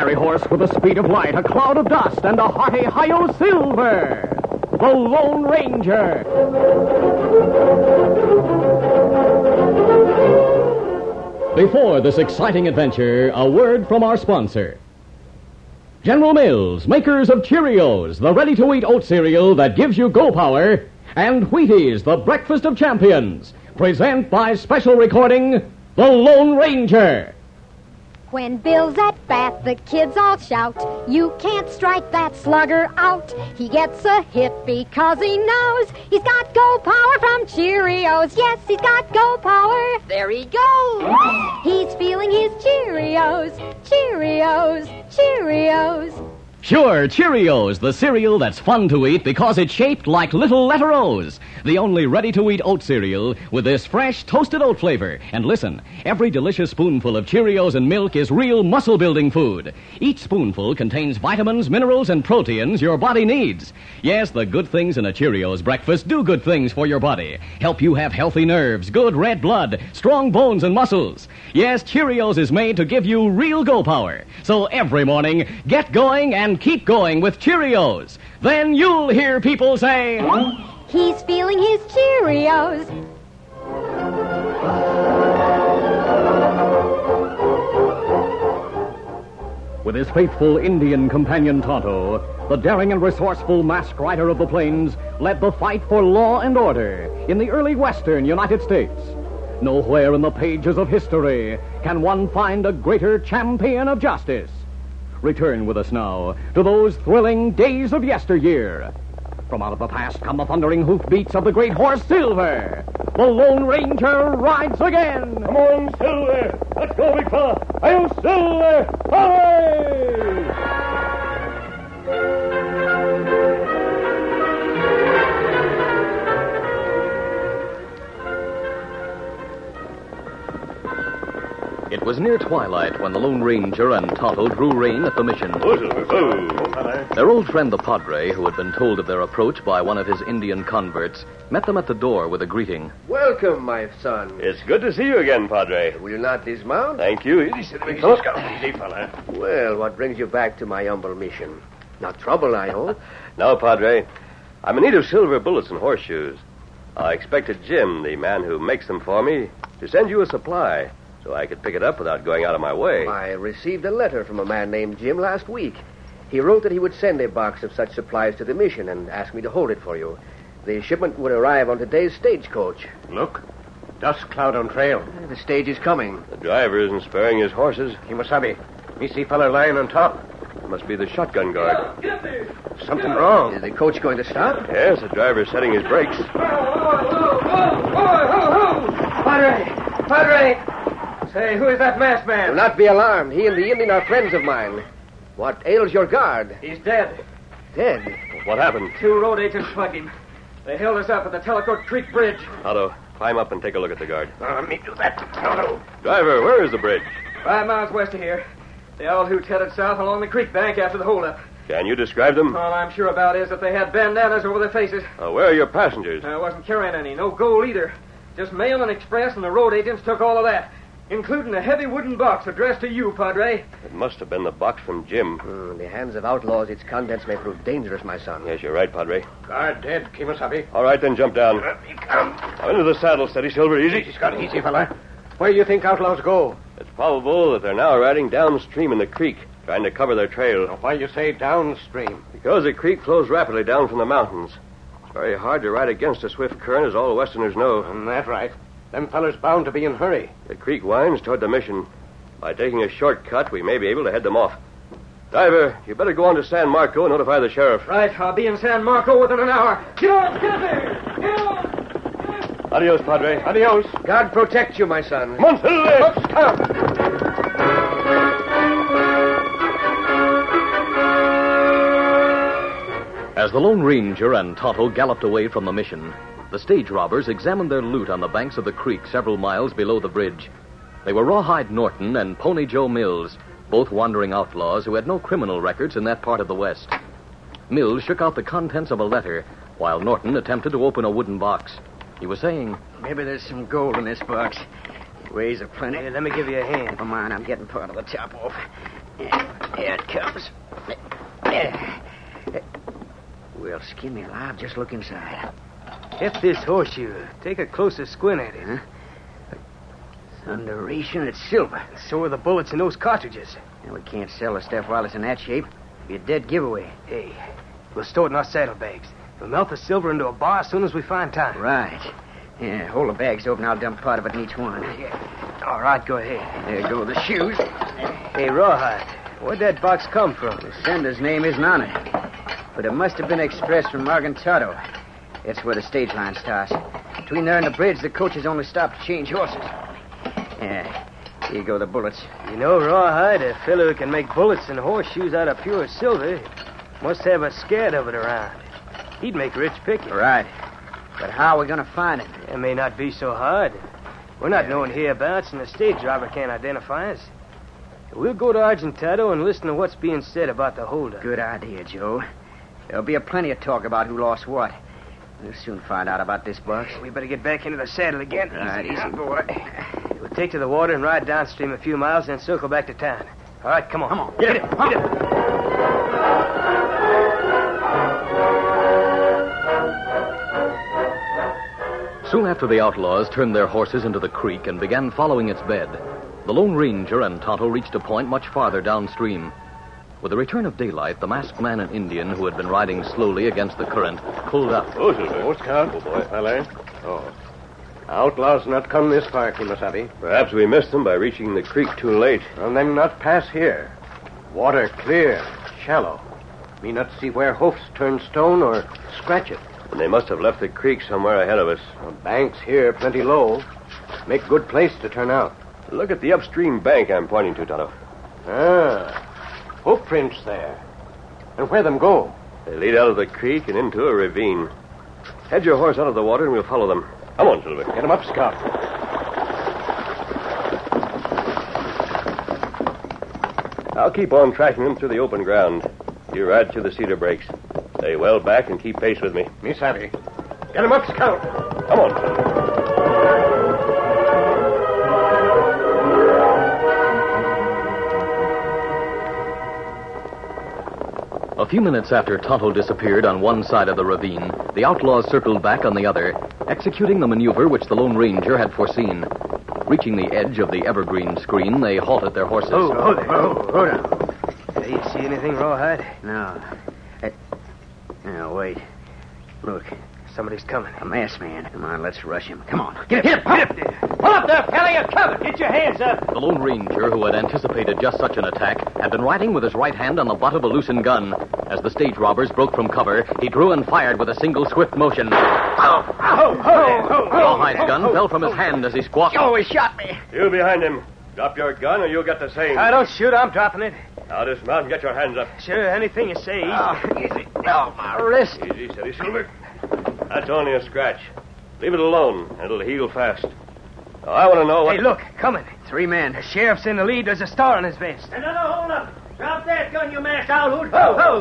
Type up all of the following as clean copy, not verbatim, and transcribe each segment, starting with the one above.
fiery horse with the speed of light, a cloud of dust, and a hearty Hi-Yo Silver, the Lone Ranger. Before this exciting adventure, a word from our sponsor. General Mills, makers of Cheerios, the ready-to-eat oat cereal that gives you go power, and Wheaties, the breakfast of champions, present by special recording, The Lone Ranger. When Bill's at bat, the kids all shout, you can't strike that slugger out. He gets a hit because he knows he's got go power from Cheerios. Yes, he's got go power. There he goes. He's feeling his Cheerios, Cheerios, Cheerios. Sure, Cheerios, the cereal that's fun to eat because it's shaped like little letter O's. The only ready-to-eat oat cereal with this fresh toasted oat flavor. And listen, every delicious spoonful of Cheerios and milk is real muscle-building food. Each spoonful contains vitamins, minerals, and proteins your body needs. Yes, the good things in a Cheerios breakfast do good things for your body. Help you have healthy nerves, good red blood, strong bones and muscles. Yes, Cheerios is made to give you real go power. So every morning, get going and keep going with Cheerios. Then you'll hear people say, he's feeling his Cheerios. With his faithful Indian companion Tonto, the daring and resourceful masked rider of the plains led the fight for law and order in the early western United States. Nowhere in the pages of history can one find a greater champion of justice. Return with us now to those thrilling days of yesteryear. From out of the past come the thundering hoofbeats of the great horse Silver. The Lone Ranger rides again. Come on, Silver. Let's go, big fella. Hi-Yo, Silver. Hooray! It was near twilight when the Lone Ranger and Tonto drew rein at the mission. Their old friend, the Padre, who had been told of their approach by one of his Indian converts, met them at the door with a greeting. Welcome, my son. It's good to see you again, Padre. Will you not dismount? Thank you. Easy, fella. Well, what brings you back to my humble mission? Not trouble, I hope. No, Padre. I'm in need of silver bullets and horseshoes. I expected Jim, the man who makes them for me, to send you a supply so I could pick it up without going out of my way. I received a letter from a man named Jim last week. He wrote that he would send a box of such supplies to the mission and asked me to hold it for you. The shipment would arrive on today's stagecoach. Look. Dust cloud on trail. The stage is coming. The driver isn't sparing his horses. Kimasabi. Me see fella lying on top. It must be the shotgun guard. Something wrong. Is the coach going to stop? Yes, the driver's setting his brakes. Padre! Say, who is that masked man? Do not be alarmed. He and the Indian are friends of mine. What ails your guard? He's dead. Dead? What happened? 2 road agents plugged him. They held us up at the Tellicote Creek Bridge. Otto, climb up and take a look at the guard. Let me do that. No. Driver, where is the bridge? 5 miles west of here. They all hoots headed south along the creek bank after the holdup. Can you describe them? All I'm sure about is that they had bandanas over their faces. Where are your passengers? I wasn't carrying any. No gold either. Just mail and express, and the road agents took all of that, including a heavy wooden box addressed to you, Padre. It must have been the box from Jim. In the hands of outlaws, its contents may prove dangerous, my son. Yes, you're right, Padre. Guard dead, Kimasabi. All right, then jump down. Let me come. Now into the saddle, steady, Silver, easy. He's got easy, fella. Where do you think outlaws go? It's probable that they're now riding downstream in the creek, trying to cover their trail. Now, why you say downstream? Because the creek flows rapidly down from the mountains. It's very hard to ride against a swift current, as all Westerners know. That's right. Them fellers bound to be in hurry. The creek winds toward the mission. By taking a shortcut, we may be able to head them off. Driver, you better go on to San Marco and notify the sheriff. Right, I'll be in San Marco within an hour. Get on, get there! Get on! Adios, Padre. Adios. God protect you, my son. Come on, Silver! Let's come. As the Lone Ranger and Tonto galloped away from the mission, the stage robbers examined their loot on the banks of the creek several miles below the bridge. They were Rawhide Norton and Pony Joe Mills, both wandering outlaws who had no criminal records in that part of the West. Mills shook out the contents of a letter, while Norton attempted to open a wooden box. He was saying, Maybe there's some gold in this box. Weighs a plenty. Hey, let me give you a hand. Come on, I'm getting part of the top off. Here it comes. We'll skin me alive. Just look inside. If this horseshoe. Take a closer squint at it. Huh? Thunderation, it's silver. So are the bullets in those cartridges. And we can't sell the stuff while it's in that shape. It'd be a dead giveaway. Hey, we'll store it in our saddlebags. We'll melt the silver into a bar as soon as we find time. Right. Yeah, hold the bags open. I'll dump part of it in each one. Yeah. All right, go ahead. There go the shoes. Hey, Rawhide, where'd that box come from? The sender's name isn't on it. But it must have been expressed from Morgantoto. It's where the stage line starts. Between there and the bridge, the coaches only stop to change horses. Yeah, here go the bullets. You know, Rawhide, a fellow who can make bullets and horseshoes out of pure silver must have a scared of it around. He'd make rich picking. Right. But how are we going to find it? It may not be so hard. We're not known hereabouts, and the stage driver can't identify us. We'll go to Argentado and listen to what's being said about the holdup. Good idea, Joe. There'll be a plenty of talk about who lost what. We'll soon find out about this box. We better get back into the saddle again. Right, Easy, easy, boy. We'll take to the water and ride downstream a few miles, then circle back to town. All right, come on. Come on. Get it. Get it. Soon after the outlaws turned their horses into the creek and began following its bed, the Lone Ranger and Tonto reached a point much farther downstream. With the return of daylight, the masked man and Indian, who had been riding slowly against the current, pulled up. Oh, Silver. Oh, Scout. Oh, boy. Valet. Oh. Outlaws not come this far, Kimasabi. Perhaps we missed them by reaching the creek too late. Well, them not pass here. Water clear, shallow. Me not see where hoofs turn stone or scratch it. And they must have left the creek somewhere ahead of us. Well, banks here plenty low. Make good place to turn out. Look at the upstream bank I'm pointing to, Tonto. Ah, hoof prints there. And where them go? They lead out of the creek and into a ravine. Head your horse out of the water and we'll follow them. Come on, Silver. Get 'em up, Scout. I'll keep on tracking them through the open ground. You ride through the cedar breaks. Stay well back and keep pace with me. Me savvy. Get 'em up, Scout. Come on, Silver. A few minutes after Tonto disappeared on one side of the ravine, the outlaws circled back on the other, executing the maneuver which the Lone Ranger had foreseen. Reaching the edge of the evergreen screen, they halted their horses. Hold on. You see anything, Rawhide? No. Now, wait. Look, Somebody's coming. a masked man. Come on, let's rush him. Come on. Get him! Pull up there, fella, you're covered. Get your hands up. The Lone Ranger, who had anticipated just such an attack, had been riding with his right hand on the butt of a loosened gun. As the stage robbers broke from cover, he drew and fired with a single swift motion. Rawhide's gun fell from his hand as he squawked. Oh, he shot me. You behind him. Drop your gun or you'll get the same. Don't shoot, I'm dropping it. Now dismount and get your hands up. Sure, anything you say. Easy. Oh, my wrist. Easy, steady, Silver. That's only a scratch. Leave it alone, and it'll heal fast. Now, I want to know what... Hey, look, coming. 3 men. The sheriff's in the lead. There's a star on his vest. Another hold up. Drop that gun, you masked outhoot.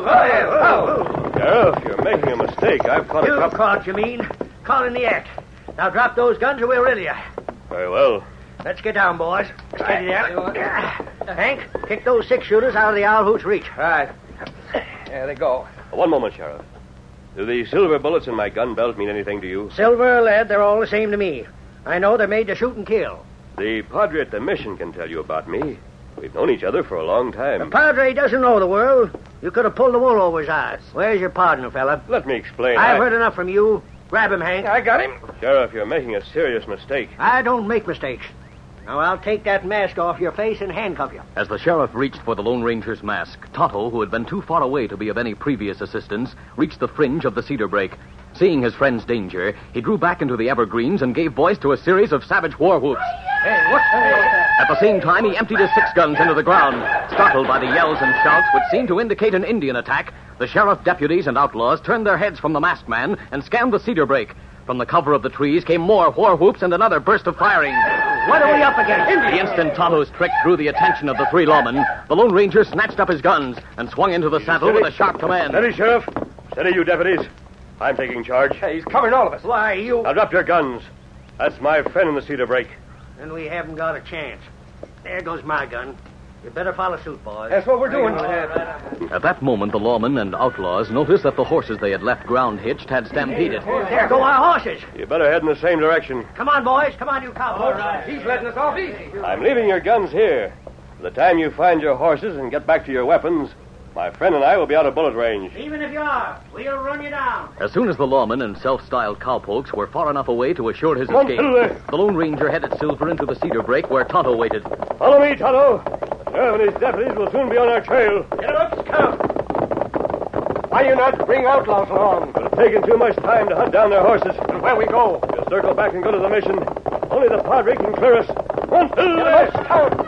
Sheriff, you're making a mistake. I've caught a You couple... caught, you mean? Caught in the act. Now drop those guns or we'll riddle you. Very well. Let's get down, boys. Steady there. Hank, kick those 6-shooters out of the owl hoot's reach. Right. There they go. One moment, Sheriff. Do the silver bullets in my gun belt mean anything to you? Silver or lead, they're all the same to me. I know they're made to shoot and kill. The padre at the mission can tell you about me. We've known each other for a long time. The padre doesn't know the world. You could have pulled the wool over his eyes. Where's your partner, fella? Let me explain. I've heard enough from you. Grab him, Hank. I got him. Sheriff, you're making a serious mistake. I don't make mistakes. Now, I'll take that mask off your face and handcuff you. As the sheriff reached for the Lone Ranger's mask, Tonto, who had been too far away to be of any previous assistance, reached the fringe of the cedar brake. Seeing his friend's danger, he drew back into the evergreens and gave voice to a series of savage war whoops. Hey, what's that? At the same time, he emptied his 6 guns into the ground. Startled by the yells and shouts which seemed to indicate an Indian attack, the sheriff, deputies, and outlaws turned their heads from the masked man and scanned the cedar brake. From the cover of the trees came more war whoops and another burst of firing. What are we up against? The instant Tonto's trick drew the attention of the 3 lawmen, the Lone Ranger snatched up his guns and swung into the saddle with a sharp command. Steady, Sheriff. Steady, you deputies. I'm taking charge. Hey, he's covering all of us. Why, you... Now drop your guns. That's my friend in the cedar brake. Then we haven't got a chance. There goes my gun. You better follow suit, boys. That's what we're doing. At that moment, the lawmen and outlaws noticed that the horses they had left ground hitched had stampeded. There go our horses. You better head in the same direction. Come on, boys. Come on, you cowboys. He's letting us off easy. I'm leaving your guns here. By the time you find your horses and get back to your weapons, my friend and I will be out of bullet range. Even if you are, we'll run you down. As soon as the lawmen and self-styled cowpokes were far enough away to assure his escape, the Lone Ranger headed Silver into the cedar brake where Tonto waited. Follow me, Tonto. Sheriff and his deputies will soon be on our trail. Get up, Scout. Why you not bring outlaws along? It would have taken too much time to hunt down their horses. And where we go? We'll circle back and go to the mission. Only the Padre can clear us. Run, Get up, Scout.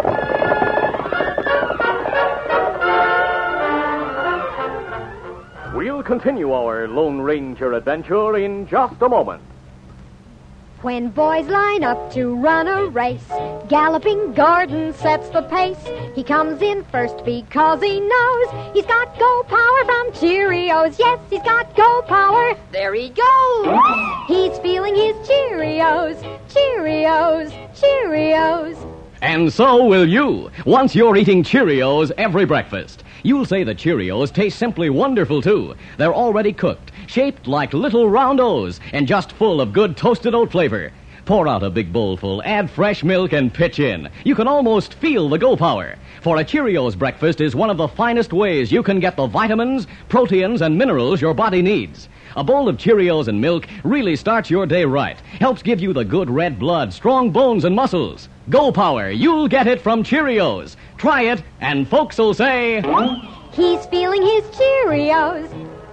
We'll continue our Lone Ranger adventure in just a moment. When boys line up to run a race, Galloping Gordon sets the pace. He comes in first because he knows he's got go power from Cheerios. Yes, he's got go power. There he goes. He's feeling his Cheerios, Cheerios, Cheerios. And so will you, once you're eating Cheerios every breakfast. You'll say the Cheerios taste simply wonderful, too. They're already cooked, shaped like little round O's, and just full of good toasted oat flavor. Pour out a big bowlful, add fresh milk, and pitch in. You can almost feel the go power. For a Cheerios breakfast is one of the finest ways you can get the vitamins, proteins, and minerals your body needs. A bowl of Cheerios and milk really starts your day right. Helps give you the good red blood, strong bones, and muscles. Go power, you'll get it from Cheerios. Try it, and folks will say... He's feeling his Cheerios.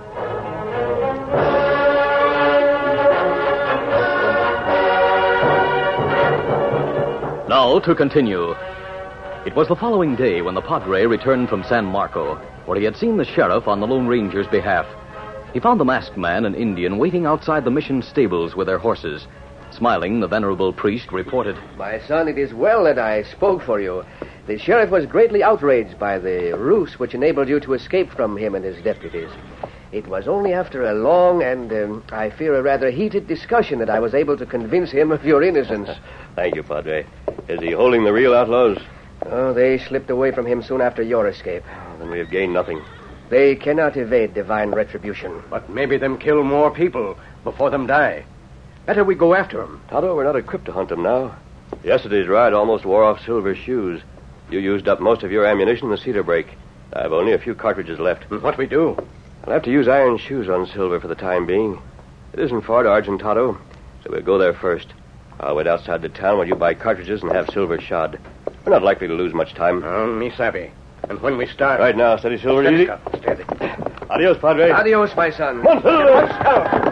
Now, to continue. It was the following day when the Padre returned from San Marco, where he had seen the sheriff on the Lone Ranger's behalf. He found the masked man and Indian waiting outside the mission stables with their horses. Smiling, the venerable priest reported, My son, it is well that I spoke for you. The sheriff was greatly outraged by the ruse which enabled you to escape from him and his deputies. It was only after a long and, I fear, a rather heated discussion that I was able to convince him of your innocence. Thank you, Padre. Is he holding the real outlaws? Oh, they slipped away from him soon after your escape. Then we have gained nothing. They cannot evade divine retribution. But maybe them kill more people before them die. Better we go after them. Tonto, we're not equipped to hunt them now. Yesterday's ride almost wore off Silver's shoes. You used up most of your ammunition in the cedar brake. I've only a few cartridges left. What we do? I'll have to use iron shoes on Silver for the time being. It isn't far to Argentado, so we'll go there first. I'll wait outside the town while you buy cartridges and have Silver shod. We're not likely to lose much time. Me savvy. And when we start... Right now, steady, Silver. Steady, Easy. Scout, steady. Adios, Padre. Adios, my son. Come on, Silver.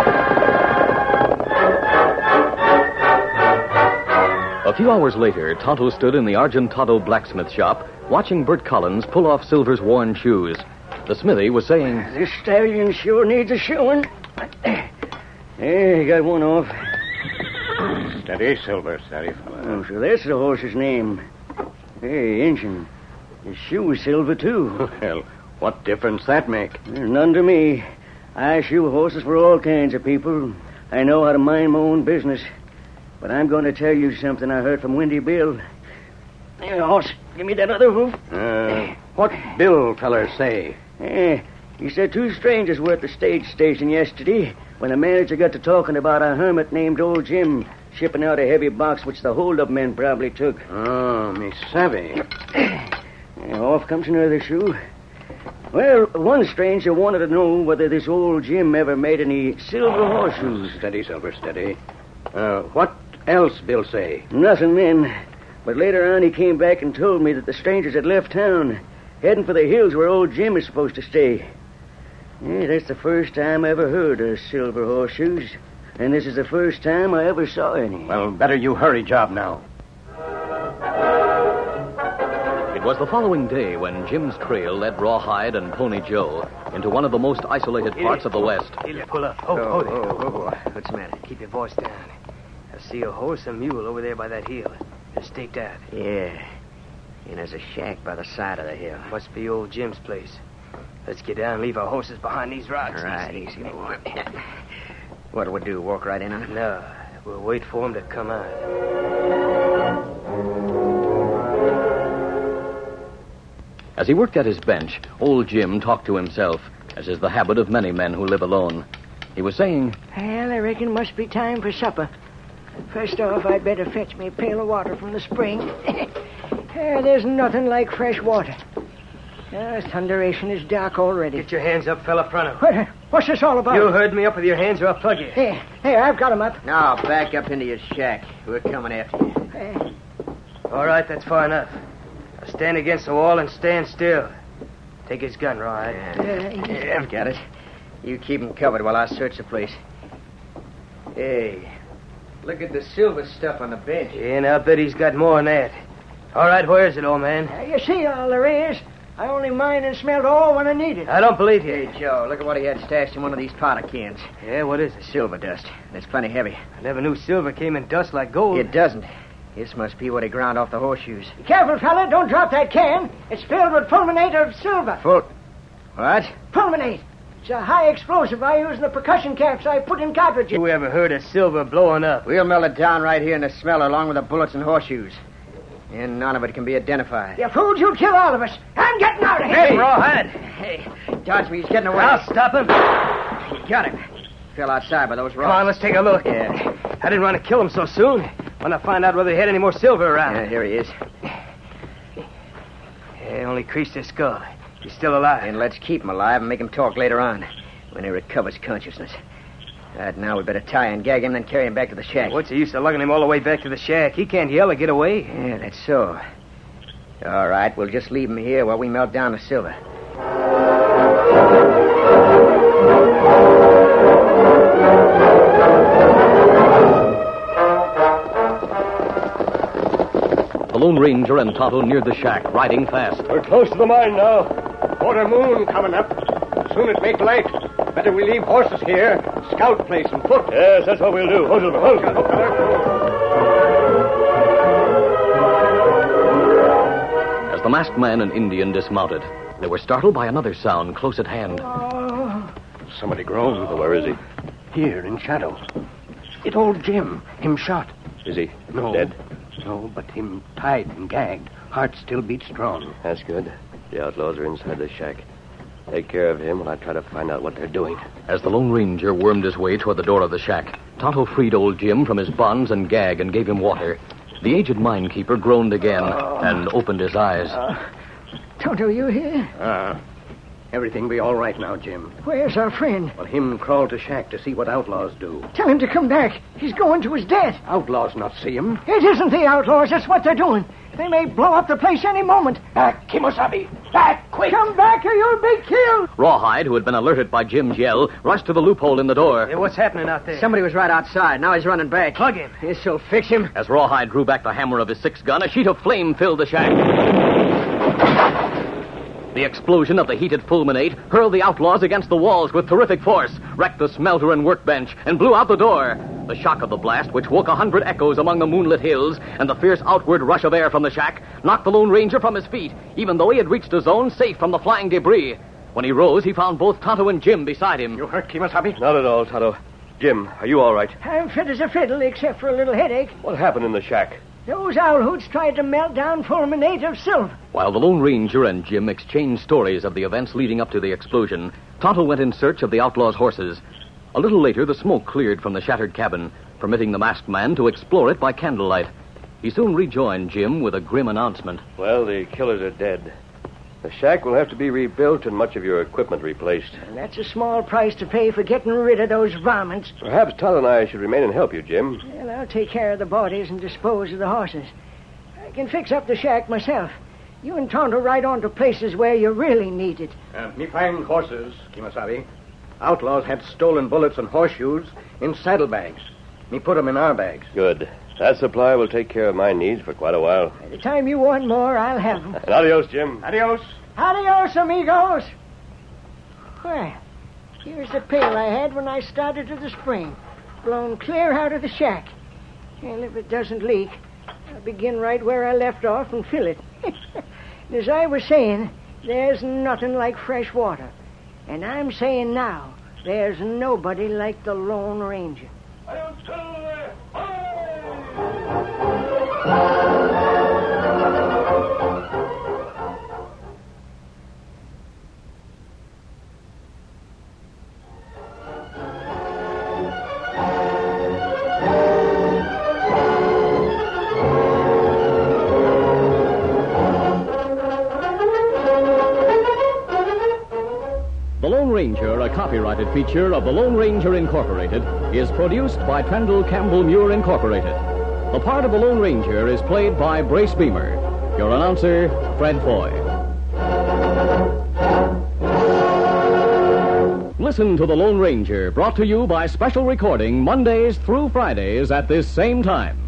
A few hours later, Tonto stood in the Argentado blacksmith shop, watching Bert Collins pull off Silver's worn shoes. The smithy was saying, This stallion sure needs a shoeing. There, he got one off. Steady, Silver, steady, fella. Oh, so that's the horse's name. Hey, Injun. His shoe's silver, too. Well, what difference that make? None to me. I shoe horses for all kinds of people. I know how to mind my own business. But I'm going to tell you something I heard from Windy Bill. Hey, horse, give me that other hoof. What Bill feller say? He said 2 strangers were at the stage station yesterday when the manager got to talking about a hermit named Old Jim shipping out a heavy box which the hold-up men probably took. Oh, me savvy. Off comes another shoe. Well, one stranger wanted to know whether this Old Jim ever made any silver horseshoes. Steady, Silver, steady. What else Bill say? Nothing then. But later on he came back and told me that the strangers had left town, heading for the hills where Old Jim is supposed to stay. That's the first time I ever heard of silver horseshoes. And this is the first time I ever saw any. Well, better you hurry job now. It was the following day when Jim's trail led Rawhide and Pony Joe into one of the most isolated parts of the West. Here, pull up. What's the matter? Keep your voice down. I see a horse and mule over there by that hill. They're staked out. Yeah. And there's a shack by the side of the hill. Must be old Jim's place. Let's get down and leave our horses behind these rocks. Right, easy. What do we do, walk right in on it? No, we'll wait for him to come out. As he worked at his bench, old Jim talked to himself, as is the habit of many men who live alone. He was saying, Well, I reckon must be time for supper. First off, I'd better fetch me a pail of water from the spring. There's nothing like fresh water. Thunderation is dark already. Get your hands up, fella, pronto. What's this all about? You heard me up with your hands or I'll plug you. Here, I've got 'em up. Now, back up into your shack. We're coming after you. All right, that's far enough. Now stand against the wall and stand still. Take his gun, Rawhide. Yeah, I've got it. You keep him covered while I search the place. Hey, look at the silver stuff on the bench. Yeah, and I'll bet he's got more than that. All right, where is it, old man? You see all there is. I only mined and smelled all when I needed. I don't believe you. Hey, Joe, look at what he had stashed in one of these powder cans. Yeah, what is it? Silver dust. It's plenty heavy. I never knew silver came in dust like gold. It doesn't. This must be what he ground off the horseshoes. Be careful, fella. Don't drop that can. It's filled with fulminate of silver. What? Fulminate. It's a high explosive I use in the percussion caps I put in cartridges. You ever heard of silver blowing up? We'll melt it down right here in the smelter along with the bullets and horseshoes. And none of it can be identified. You fools, you'll kill all of us. I'm getting out of here. Hey, Rawhide. Hey, dodge me. He's getting away. I'll stop him. You got him. Fell outside by those rocks. Come on, let's take a look. Yeah. I didn't want to kill him so soon. Want to find out whether he had any more silver around. Yeah, here he is. Yeah, only creased his skull. He's still alive. And let's keep him alive and make him talk later on, when he recovers consciousness. Right, now we better tie and gag him, then carry him back to the shack. What's the use of lugging him all the way back to the shack? He can't yell or get away. Yeah, that's so. All right, we'll just leave him here while we melt down the silver. The Lone Ranger and Tonto neared the shack, riding fast. We're close to the mine now. Quarter moon coming up. Soon it make light. Better we leave horses here. Scout place and foot. Yes, that's what we'll do. Hold it. As the masked man and Indian dismounted, they were startled by another sound close at hand. Somebody groaned. Well, where is he? Here in shadow. It old Jim. Him shot. Is he No. dead? No, but him tied and gagged. Heart still beats strong. That's good. The outlaws are inside the shack. Take care of him while I try to find out what they're doing. As the Lone Ranger wormed his way toward the door of the shack, Tonto freed old Jim from his bonds and gag and gave him water. The aged minekeeper groaned again and opened his eyes. Tonto, you here? Everything be all right now, Jim. Where's our friend? Well, him crawled to shack to see what outlaws do. Tell him to come back. He's going to his death. Outlaws not see him. It isn't the outlaws. That's what they're doing. They may blow up the place any moment. Back, Kimosabe. Back, quick. Come back or you'll be killed. Rawhide, who had been alerted by Jim's yell, rushed to the loophole in the door. Hey, what's happening out there? Somebody was right outside. Now he's running back. Plug him. This'll fix him. As Rawhide drew back the hammer of his 6-gun, a sheet of flame filled the shack. The explosion of the heated fulminate hurled the outlaws against the walls with terrific force, wrecked the smelter and workbench, and blew out the door. The shock of the blast, which woke 100 echoes among the moonlit hills, and the fierce outward rush of air from the shack, knocked the Lone Ranger from his feet, even though he had reached a zone safe from the flying debris. When he rose, he found both Tonto and Jim beside him. You hurt, Kimosabe? Not at all, Tonto. Jim, are you all right? I'm fit as a fiddle, except for a little headache. What happened in the shack? Those owl hoots tried to melt down fulminate of silver. While the Lone Ranger and Jim exchanged stories of the events leading up to the explosion, Tonto went in search of the outlaws' horses. A little later, the smoke cleared from the shattered cabin, permitting the masked man to explore it by candlelight. He soon rejoined Jim with a grim announcement. Well, the killers are dead. The shack will have to be rebuilt and much of your equipment replaced. And that's a small price to pay for getting rid of those varmints. Perhaps Tonto and I should remain and help you, Jim. Well, I'll take care of the bodies and dispose of the horses. I can fix up the shack myself. You and Tonto ride on to places where you really need it. Me find horses, Kimosabe. Outlaws had stolen bullets and horseshoes in saddlebags. Me put them in our bags. Good. That supply will take care of my needs for quite a while. By the time you want more, I'll have them. And adios, Jim. Adios. Adios, amigos. Well, here's the pail I had when I started to the spring. Blown clear out of the shack. Well, if it doesn't leak, I'll begin right where I left off and fill it. As I was saying, there's nothing like fresh water. And I'm saying now, there's nobody like the Lone Ranger. Ranger, a copyrighted feature of the Lone Ranger Incorporated, is produced by Trendle Campbell Muir Incorporated. The part of the Lone Ranger is played by Brace Beamer. Your announcer, Fred Foy. Listen to The Lone Ranger, brought to you by special recording Mondays through Fridays at this same time.